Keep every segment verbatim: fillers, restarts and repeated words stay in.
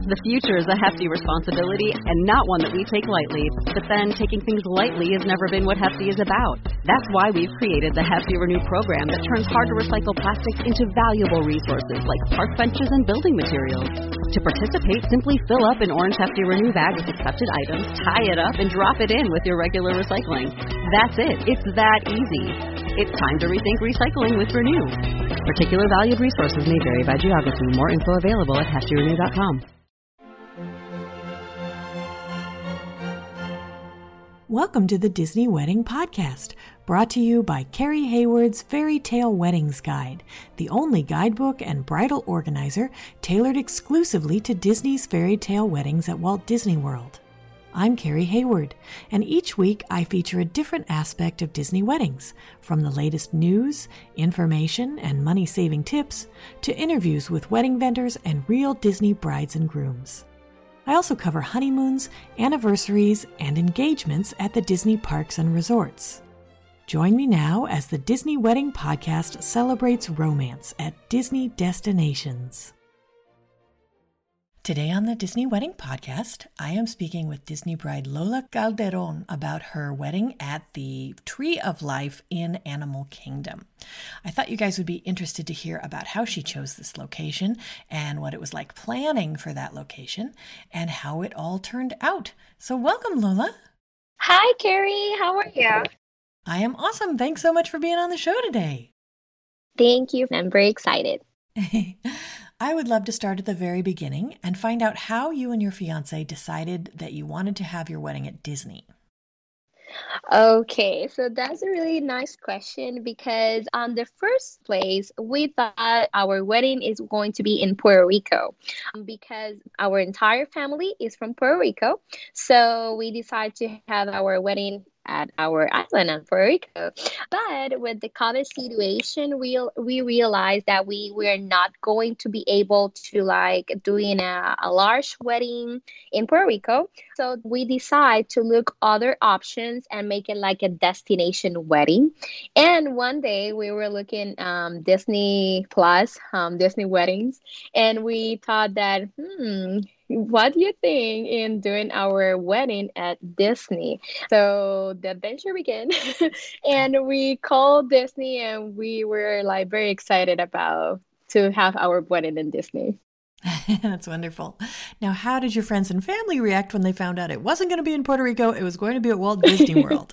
The future is a hefty responsibility and not one that we take lightly. But then, taking things lightly has never been what Hefty is about. That's why we've created the Hefty Renew program that turns hard-to-recycle plastics into valuable resources like park benches and building materials. To participate, simply fill up an orange Hefty Renew bag with accepted items, tie it up, and drop it in with your regular recycling. That's it. It's that easy. It's time to rethink recycling with Renew. Particular valued resources may vary by geography. More info available at hefty renew dot com. Welcome to the Disney Wedding Podcast, brought to you by Carrie Hayward's Fairy Tale Weddings Guide, the only guidebook and bridal organizer tailored exclusively to Disney's fairy tale weddings at Walt Disney World. I'm Carrie Hayward, and each week I feature a different aspect of Disney weddings, from the latest news, information, and money-saving tips, to interviews with wedding vendors and real Disney brides and grooms. I also cover honeymoons, anniversaries, and engagements at the Disney parks and resorts. Join me now as the Disney Wedding Podcast celebrates romance at Disney destinations. Today on the Disney Wedding Podcast, I am speaking with Disney bride Lola Calderon about her wedding at the Tree of Life in Animal Kingdom. I thought you guys would be interested to hear about how she chose this location and what it was like planning for that location and how it all turned out. So welcome, Lola. Hi, Carrie. How are you? I am awesome. Thanks so much for being on the show today. Thank you. I'm very excited. I would love to start at the very beginning and find out how you and your fiance decided that you wanted to have your wedding at Disney. Okay, so that's a really nice question because on the first place, we thought our wedding is going to be in Puerto Rico because our entire family is from Puerto Rico. So we decided to have our wedding at our island in Puerto Rico. But with the COVID situation, we we realized that we were not going to be able to like doing a, a large wedding in Puerto Rico. So we decided to look other options and make it like a destination wedding. And one day we were looking um, Disney Plus, um, Disney weddings, and we thought that, hmm, what do you think in doing our wedding at Disney? So the adventure began and we called Disney and we were like very excited about to have our wedding in Disney. That's wonderful. Now, how did your friends and family react when they found out it wasn't going to be in Puerto Rico? It was going to be at Walt Disney World.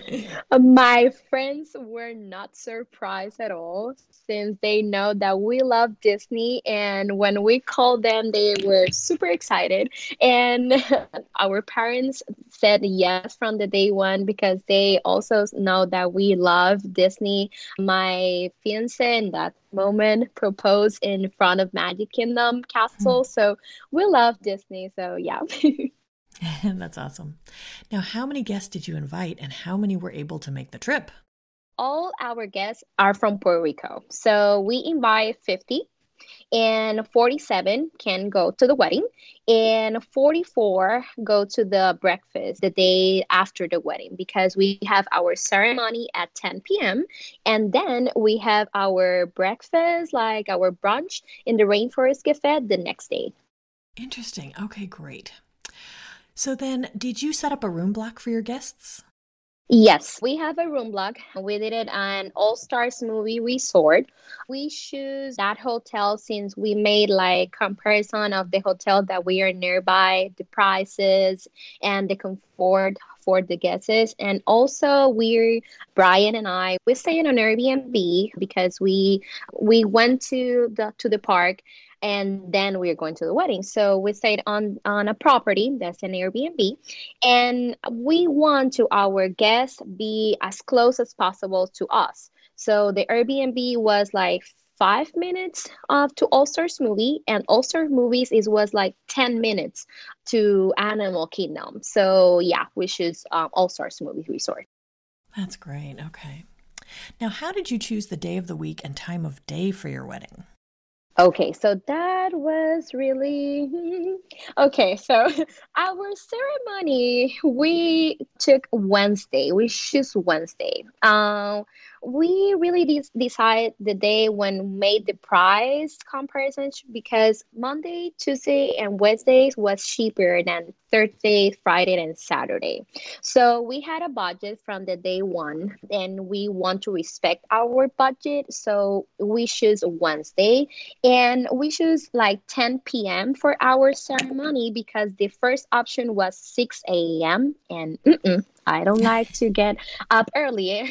My friends were not surprised at all since they know that we love Disney. And when we called them, they were super excited. And our parents said yes from the day one because they also know that we love Disney. My fiance in that moment proposed in front of Magic Kingdom Castle. So we love Disney. So yeah. That's awesome. Now, how many guests did you invite and how many were able to make the trip? All our guests are from Puerto Rico. So we invite fifty and forty-seven can go to the wedding and forty-four go to the breakfast the day after the wedding because we have our ceremony at ten p.m. and then we have our breakfast, like our brunch in the Rainforest Cafe the next day. Interesting. Okay, great. So then, did you set up a room block for your guests? Yes, we have a room block. We did it on All Stars Movie Resort. We choose that hotel since we made like comparison of the hotel that we are nearby, the prices and the comfort for the guests. And also we, Brian and I, we stay in an Airbnb because we we went to the to the park and then we are going to the wedding. So we stayed on, on a property that's an Airbnb. And we want to our guests be as close as possible to us. So the Airbnb was like five minutes uh, to All Stars Movie. And All Stars Movies is, was like ten minutes to Animal Kingdom. So yeah, we choose um, All Stars Movie Resort. That's great. Okay. Now, how did you choose the day of the week and time of day for your wedding? Okay, so that was really, Okay, so our ceremony we took Wednesday. We choose Wednesday. Um, we really de- decide the day when made the price comparisons because Monday, Tuesday, and Wednesdays was cheaper than Thursday, Friday, and Saturday. So we had a budget from the day one, and we want to respect our budget. So we choose Wednesday, and we choose like ten p m for our ceremony because the first option was six a m. And mm-mm, I don't like to get up earlier.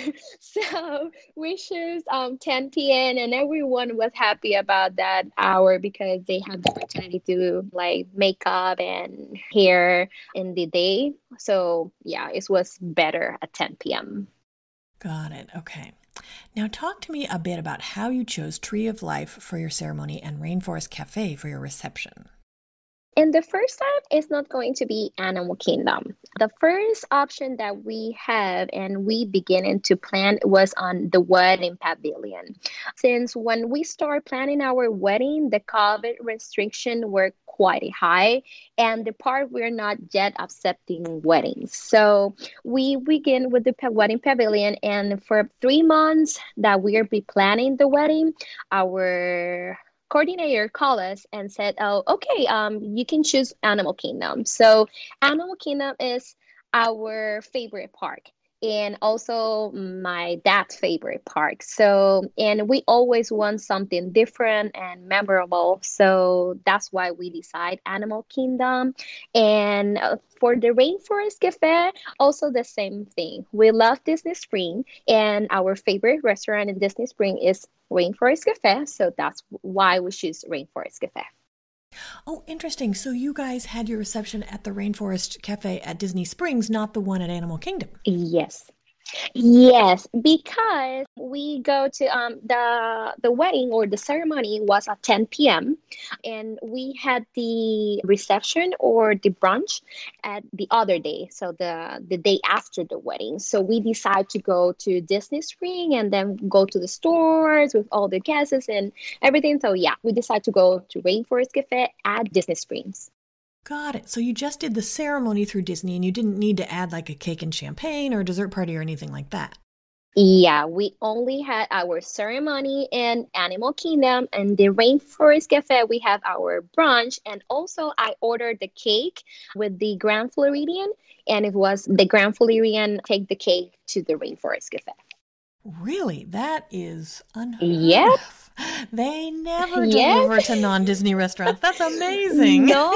So we choose um, ten p m and everyone was happy about that hour because they had the opportunity to like make up and hair in the day. So yeah, it was better at ten p m. Got it. Okay. Now talk to me a bit about how you chose Tree of Life for your ceremony and Rainforest Cafe for your reception. And the first time is not going to be Animal Kingdom. The first option that we have and we beginning to plan was on the wedding pavilion. Since when we start planning our wedding, the COVID restriction were quite high and the part we're not yet accepting weddings. So we begin with the pa- wedding pavilion, and for three months that we'll be planning the wedding, our coordinator called us and said, "Oh, okay, um, you can choose Animal Kingdom." So Animal Kingdom is our favorite park and also my dad's favorite park. So, and we always want something different and memorable. So that's why we decide Animal Kingdom. And uh, for the Rainforest Cafe, also the same thing. We love Disney Spring, and our favorite restaurant in Disney Spring is Rainforest Cafe. So that's why we choose Rainforest Cafe. Oh, interesting. So you guys had your reception at the Rainforest Cafe at Disney Springs, not the one at Animal Kingdom. Yes. Yes, because we go to um the the wedding or the ceremony was at ten p m and we had the reception or the brunch at the other day, so the the day after the wedding. So we decide to go to Disney Spring and then go to the stores with all the guests and everything. So yeah, we decide to go to Rainforest Cafe at Disney Springs. Got it. So you just did the ceremony through Disney and you didn't need to add like a cake and champagne or dessert party or anything like that. Yeah, we only had our ceremony in Animal Kingdom, and the Rainforest Cafe, we have our brunch. And also, I ordered the cake with the Grand Floridian, and it was the Grand Floridian take the cake to the Rainforest Cafe. Really? That is unheard Yep. of. They never Yes. deliver to non-Disney restaurants. That's amazing. No?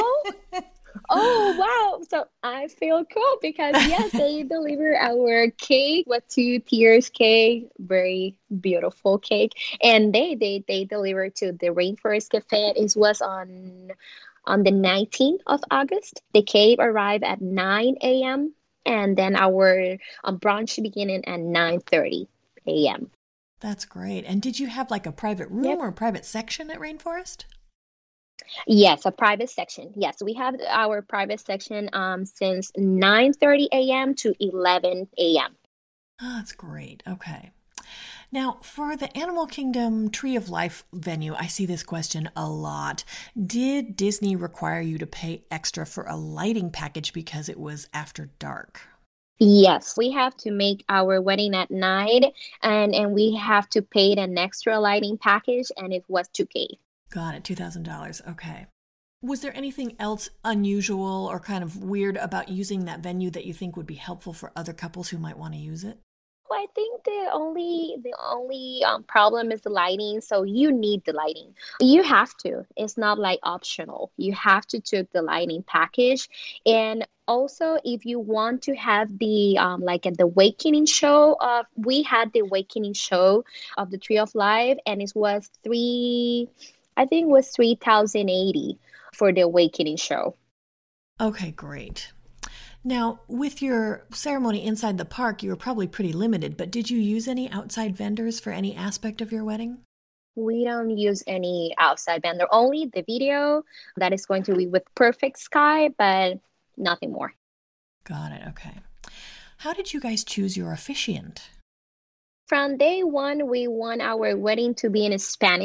Oh, wow. So I feel cool because, yes, they deliver our cake with two tiers cake, very beautiful cake. And they they they deliver to the Rainforest Cafe. It was on on the nineteenth of August. The cake arrived at nine a m and then our um, brunch beginning at nine thirty a m. That's great. And did you have like a private room Yep. or a private section at Rainforest? Yes, a private section. Yes, we have our private section um since nine thirty a m to eleven a m. Oh, that's great. Okay. Now, for the Animal Kingdom Tree of Life venue, I see this question a lot. Did Disney require you to pay extra for a lighting package because it was after dark? Yes, we have to make our wedding at night, and and we have to pay an extra lighting package, and it was two K. Got it, two thousand dollars. Okay. Was there anything else unusual or kind of weird about using that venue that you think would be helpful for other couples who might want to use it? Well, I think the only the only um, problem is the lighting. So you need the lighting. You have to. It's not like optional. You have to take the lighting package. And also, if you want to have the um, like at the awakening show of we had the awakening show of the Tree of Life, and it was three. I think it was three thousand eighty for the awakening show. Okay, great. Now, with your ceremony inside the park, you were probably pretty limited, but did you use any outside vendors for any aspect of your wedding? We don't use any outside vendor, only the video that is going to be with Perfect Sky, but nothing more. Got it. Okay. How did you guys choose your officiant? From day one, we want our wedding to be in Spanish.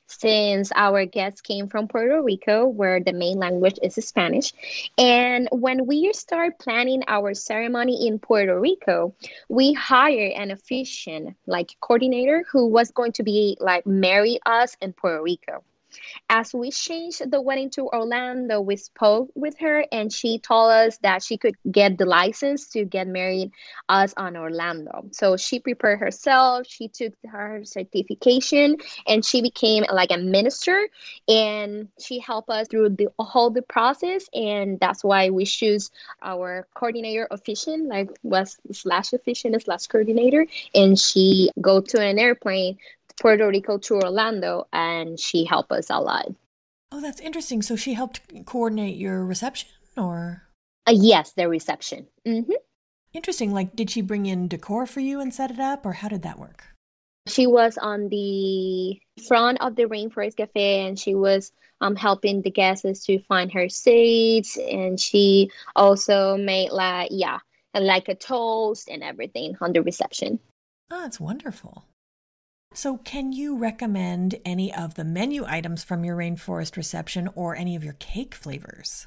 since our guests came from Puerto Rico, where the main language is Spanish. And when we start planning our ceremony in Puerto Rico, we hire an officiant, like coordinator, who was going to be like marry us in Puerto Rico. As we changed the wedding to Orlando, we spoke with her and she told us that she could get the license to get married us on Orlando. So she prepared herself, she took her certification, and she became like a minister, and she helped us through the whole the process. And that's why we choose our coordinator officiant, like was slash officiant slash coordinator, and she go to an airplane Puerto Rico to Orlando, and she helped us a lot. Oh, that's interesting. So she helped coordinate your reception, or? Uh, yes, the reception. Mm-hmm. Interesting. Like, did she bring in decor for you and set it up, or how did that work? She was on the front of the Rainforest Cafe, and she was um, helping the guests to find her seats, and she also made like, yeah, like a toast and everything on the reception. Oh, that's wonderful. So can you recommend any of the menu items from your rainforest reception or any of your cake flavors?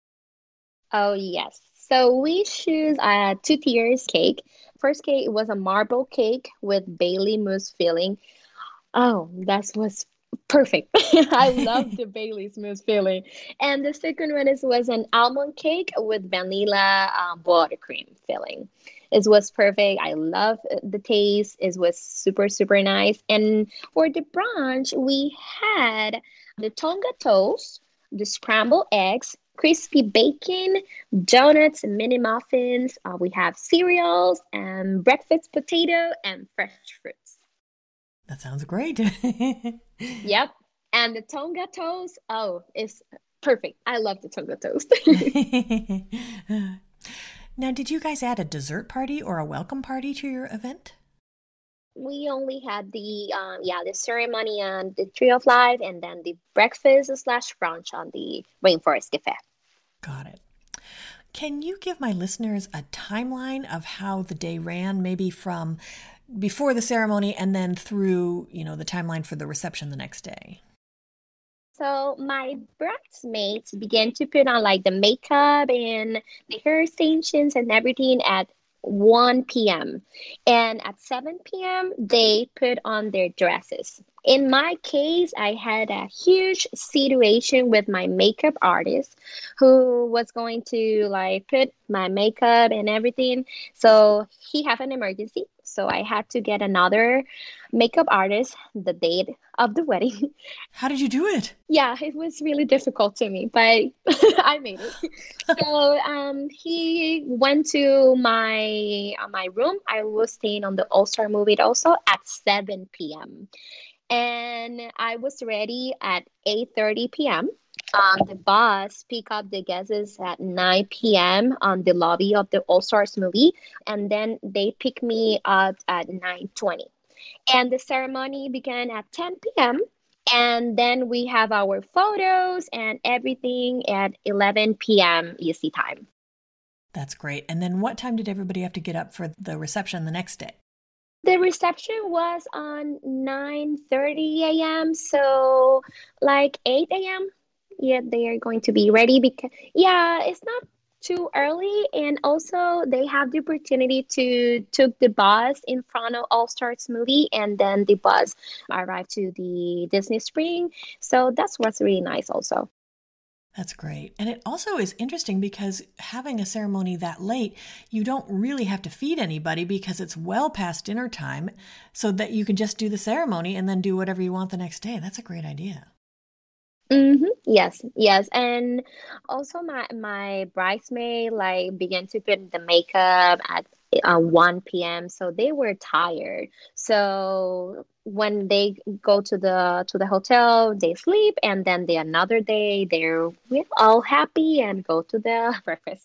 Oh, yes. So we choose a two tiers cake. First cake was a marble cake with Bailey mousse filling. Oh, that was perfect. I love the Bailey's mousse filling. And the second one is was an almond cake with vanilla um, buttercream filling. It was perfect. I love the taste. It was super, super nice. And for the brunch, we had the Tonga toast, the scrambled eggs, crispy bacon, donuts, mini muffins. Uh, we have cereals and breakfast potato and fresh fruits. That sounds great. Yep. And the Tonga toast, oh, it's perfect. I love the Tonga toast. Now, did you guys add a dessert party or a welcome party to your event? We only had the um, yeah the ceremony on the Tree of Life, and then the breakfast slash brunch on the Rainforest Cafe. Got it. Can you give my listeners a timeline of how the day ran, maybe from before the ceremony and then through, you know, the timeline for the reception the next day? So my bridesmaids began to put on like the makeup and the hair extensions and everything at one p.m. And at seven p.m. they put on their dresses. In my case, I had a huge situation with my makeup artist who was going to like put my makeup and everything. So he had an emergency. So I had to get another makeup artist the date of the wedding. How did you do it? Yeah, it was really difficult to me, but I made it. So um, he went to my uh, my room. I was staying on the All-Star movie also at seven p.m. And I was ready at eight thirty p.m. Um, the bus picked up the guests at nine p.m. on the lobby of the All Stars movie, and then they picked me up at nine twenty. And the ceremony began at ten p.m. And then we have our photos and everything at eleven p.m. E S T time. That's great. And then what time did everybody have to get up for the reception the next day? The reception was on nine thirty a.m. So like eight a.m. Yeah, they are going to be ready because, yeah, it's not too early. And also they have the opportunity to took the bus in front of All Stars movie, and then the bus arrived to the Disney Spring. So that's what's really nice also. That's great. And it also is interesting because having a ceremony that late, you don't really have to feed anybody because it's well past dinner time, so that you can just do the ceremony and then do whatever you want the next day. That's a great idea. Mm-hmm. Yes, yes. And also my my bridesmaid like began to put the makeup at uh, one p.m. So they were tired. So when they go to the to the hotel, they sleep, and then the another day they're with all happy and go to the breakfast.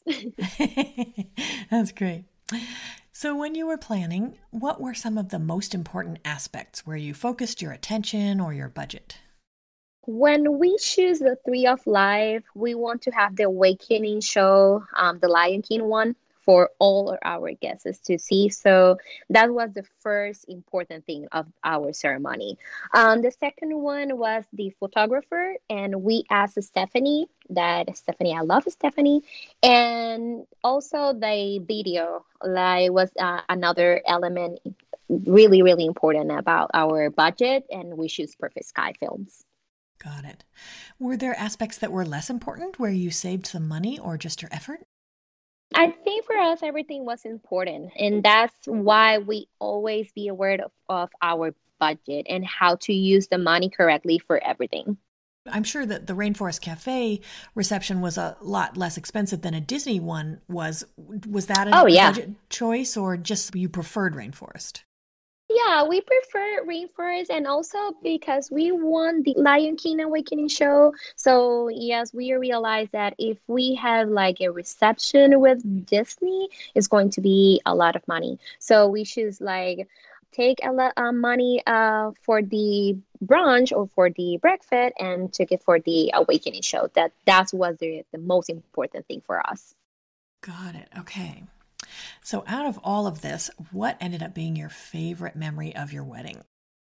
That's great. So when you were planning, what were some of the most important aspects where you focused your attention or your budget? When we choose the Tree of Life, we want to have the Awakening show, um, the Lion King one for all of our guests to see. So that was the first important thing of our ceremony. Um, the second one was the photographer, and we asked Stephanie that Stephanie, I love Stephanie, and also the video like was uh, another element really really important about our budget, and we choose Perfect Sky Films. Got it. Were there aspects that were less important where you saved some money or just your effort? I think for us, everything was important. And that's why we always be aware of, of our budget and how to use the money correctly for everything. I'm sure that the Rainforest Cafe reception was a lot less expensive than a Disney one was. Was that a Oh, yeah. budget choice or just you preferred Rainforest? Yeah, we prefer Rainforest, and also because we won the Lion King Awakening show. So yes, we realize that if we have like a reception with Disney, it's going to be a lot of money. So we should like take a lot of money uh for the brunch or for the breakfast and took it for the Awakening show. That that was the, the most important thing for us. Got it. Okay. So out of all of this, what ended up being your favorite memory of your wedding?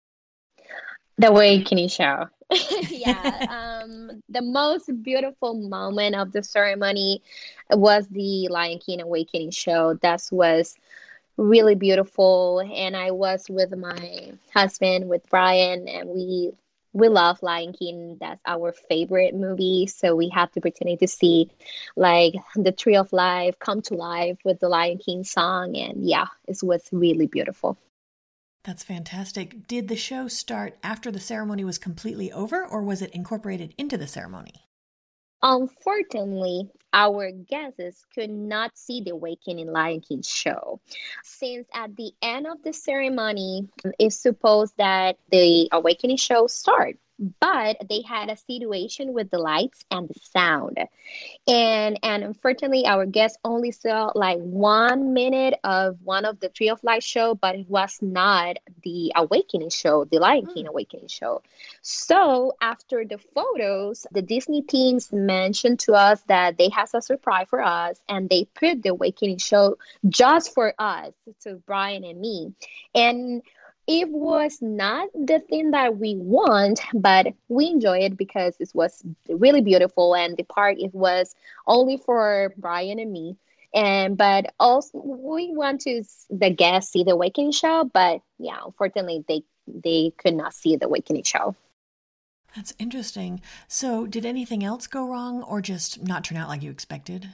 The Awakening show. Yeah. Um, the most beautiful moment of the ceremony was the Lion King Awakening show. That was really beautiful. And I was with my husband, with Brian, and we we love Lion King. That's our favorite movie. So we had the opportunity to see like the Tree of Life come to life with the Lion King song. And yeah, it was really beautiful. That's fantastic. Did the show start after the ceremony was completely over, or was it incorporated into the ceremony? Unfortunately, our guests could not see the Awakening Lion King show, since at the end of the ceremony, it's supposed that the Awakening show start, but they had a situation with the lights and the sound. And and unfortunately, our guests only saw like one minute of one of the Tree of Life show, but it was not the Awakening show, the Lion King Hmm. Awakening show. So after the photos, the Disney teams mentioned to us that they have a surprise for us, and they put the Awakening show just for us, to Brian and me. And it was not the thing that we want, but we enjoy it because it was really beautiful, and the park it was only for Brian and me. And but also we want to s- the guests see the Awakening show, but yeah, unfortunately they they could not see the Awakening show. That's interesting. So did anything else go wrong or just not turn out like you expected?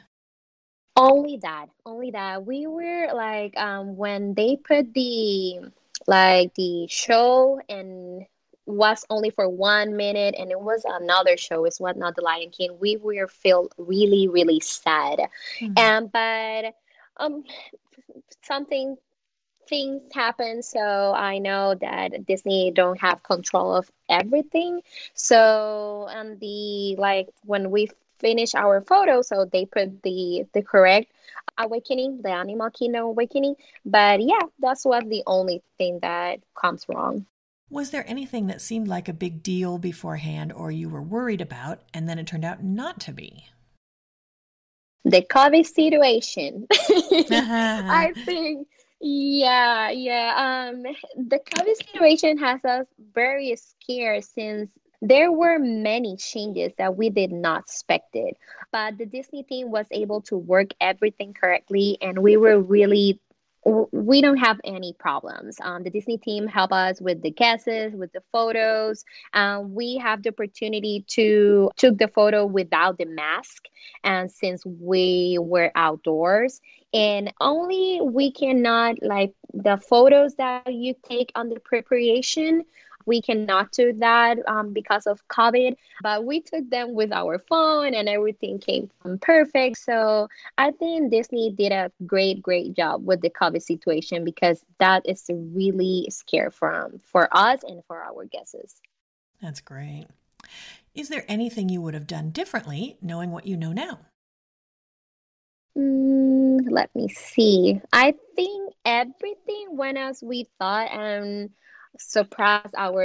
Only that, only that. We were like, um, when they put the like the show and was only for one minute, and it was another show. It's what not the Lion King. We were feel really, really sad, Hmm. and but um, something things happen. So I know that Disney don't have control of everything. So and the like when we finish our photo, so they put the the correct awakening, the Animal Kingdom awakening. But yeah, that's what the only thing that comes wrong. Was there anything that seemed like a big deal beforehand or you were worried about and then it turned out not to be? The COVID situation. I think, yeah, yeah. Um, the COVID situation has us very scared since there were many changes that we did not expect it. But the Disney team was able to work everything correctly, and we were really w- we don't have any problems. Um, the Disney team help us with the guesses, with the photos. Um, we have the opportunity to took the photo without the mask, and since we were outdoors, and only we cannot like the photos that you take on the preparation, we cannot do that um, because of COVID, but we took them with our phone and everything came from perfect. So I think Disney did a great great job with the COVID situation, because that is really scary from for us and for our guests. That's great. Is there anything you would have done differently knowing what you know now? Mm, let me see. I think everything went as we thought and surpassed our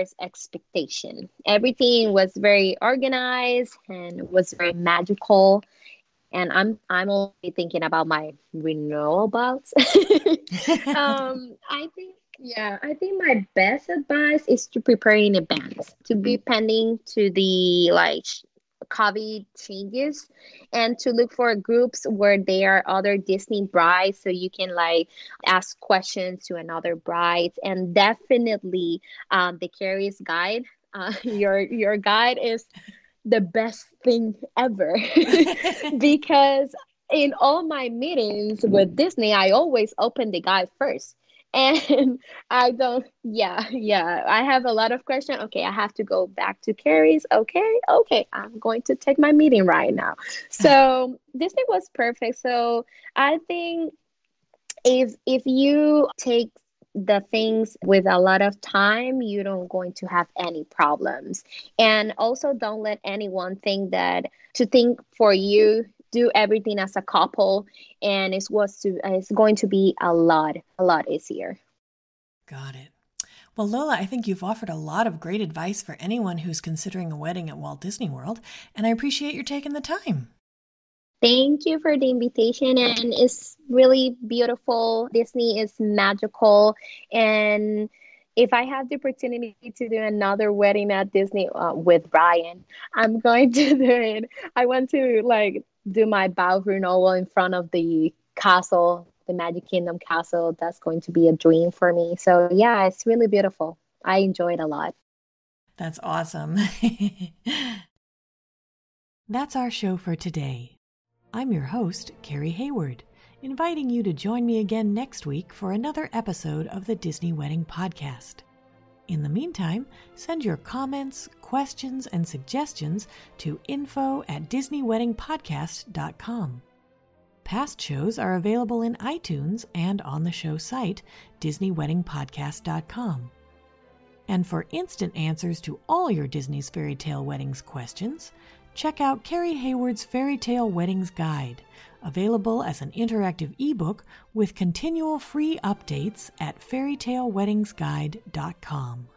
expectation. Everything was very organized and was very magical. and I'm I'm only thinking about my renewables. um, I think yeah, I think my best advice is to prepare in advance, to be pending to the like sh- COVID changes, and to look for groups where there are other Disney brides, so you can like ask questions to another brides, and definitely um, the Carrie's Guide. Uh, your your guide is the best thing ever because in all my meetings with Disney, I always open the guide first. And I don't, yeah, yeah. I have a lot of questions. Okay, I have to go back to Carrie's. Okay, okay, I'm going to take my meeting right now. So Disney was perfect. So I think if if you take the things with a lot of time, you don't going to have any problems. And also don't let anyone think that to think for you, do everything as a couple, and it's what's to it's going to be a lot a lot easier. Got it. Well, Lola, I think you've offered a lot of great advice for anyone who's considering a wedding at Walt Disney World, and I appreciate your taking the time. Thank you for the invitation, and it's really beautiful. Disney is magical, and if I have the opportunity to do another wedding at Disney uh, with Brian, I'm going to do it. I want to like do my vow renewal in front of the castle, the Magic Kingdom castle. That's going to be a dream for me. So yeah, it's really beautiful. I enjoyed a lot. That's awesome. That's our show for today. I'm your host, Carrie Hayward, inviting you to join me again next week for another episode of the Disney Wedding Podcast. In the meantime, send your comments, questions, and suggestions to info at disney wedding podcast dot com. Past shows are available in iTunes and on the show site, disney wedding podcast dot com. And for instant answers to all your Disney's Fairy Tale Weddings questions, check out Carrie Hayward's Fairy Tale Weddings Guide, available as an interactive ebook with continual free updates at fairy tale weddings guide dot com.